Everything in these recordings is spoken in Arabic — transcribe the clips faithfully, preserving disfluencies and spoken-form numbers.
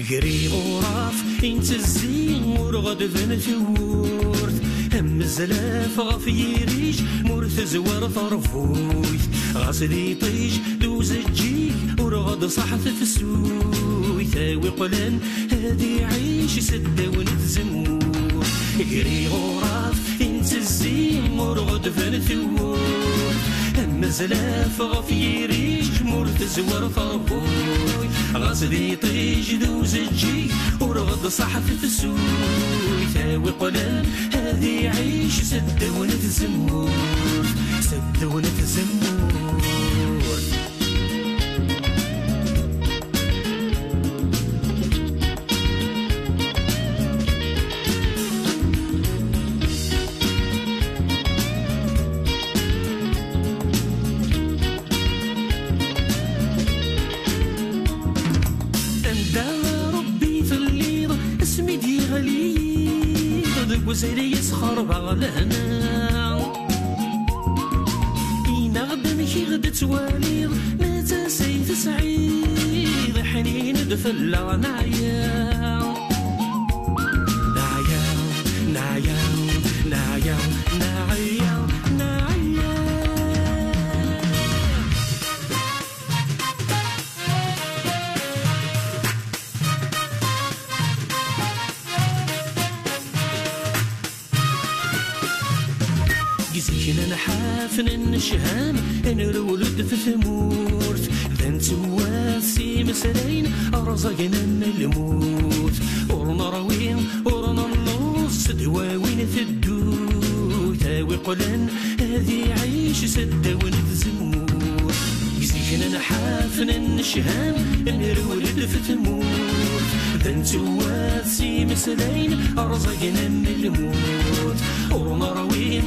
قري غراف انت الزين ورغد ذن ثورت هم الزلاف غف يريج مرث زوار طرفويت غاسلي طيج دوز الجيك ورغد صحث في السوي ثاوي قلن هادي عيش سدة ونتزمور قري غراف انت الزين ورغد ذن ثورت هم الزلاف غف يريج مرث زوار طرفوي غاسلي طيج دوز الجيك ورغد صحث في السوي ثاوي قلن هادي عيش سد ونتزمور سد ونتزمور وزيري يسخر بغلنا إنا غدا كي غدا تواليض ما تسيت سعيد حنين دفلا نعيا نعيا نعيا نعيا نعيا نعيا جزينا نحافن النشهان نرولد في ثمورت ذنت واسي مسلين أرزقنا من الموت ورنا روين ورنا النص دواوين في الدو تاوي قلن هذي عيش سدة ونتزمور جزينا نحافن النشهان نرولد في ثمورت ذنت واسي مسلين أرزقنا من الموت ورنا روين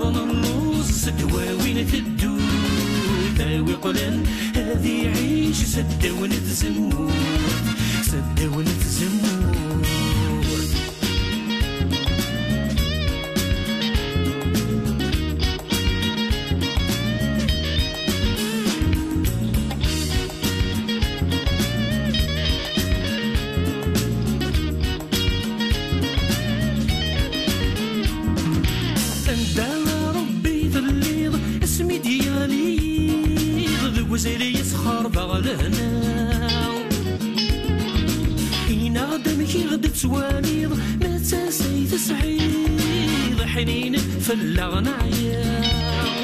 دواوين في الدود تاوي قلن هذي عيش سدة ونتزمور سدة ونتزمور وزيري يسخر بغلنا إنا غدا كي غدا تواليض ما تسيت سعيد حنين فلا نعيا